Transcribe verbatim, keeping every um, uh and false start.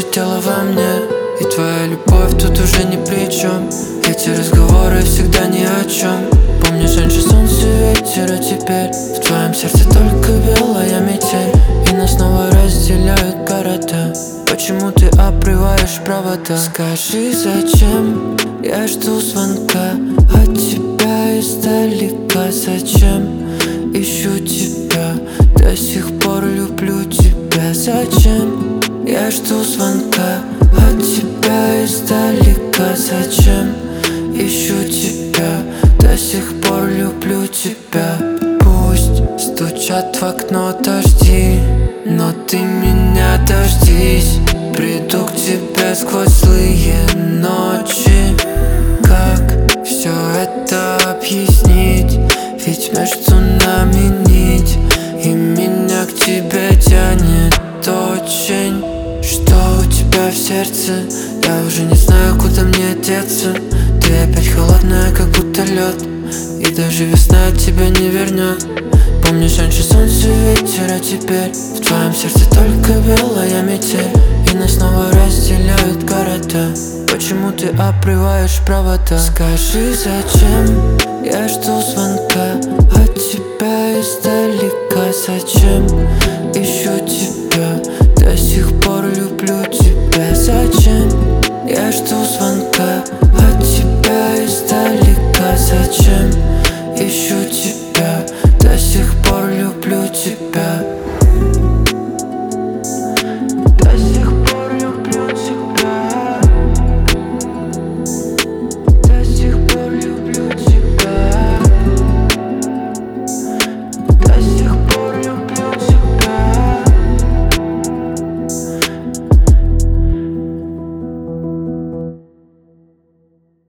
тело во мне, и твоя любовь тут уже ни при чем. Эти разговоры всегда ни о чем. Помнишь, раньше солнце, ветер, а теперь в твоем сердце только белая метель, и нас снова разделяют города. Почему ты обрываешь провода? Скажи, зачем я жду звонка от тебя издалека? Зачем ищу тебя, до сих пор люблю тебя? Зачем я жду звонка от тебя издалека? Зачем ищу тебя, до сих пор люблю тебя? Пусть стучат в окно дожди, но ты меня дождись. Приду к тебе сквозь злые ночи. Как все это объяснить? Ведь между нами нить, и меня к тебе тянет очень. Что у тебя в сердце? Я уже не знаю, куда мне деться. Ты опять холодная, как будто лед, и даже весна от тебя не вернет. Помнишь, раньше солнце, ветер, а теперь в твоем сердце только белая метель, и нас снова разделяют города. Почему ты обрываешь провода? Скажи, зачем я жду звонка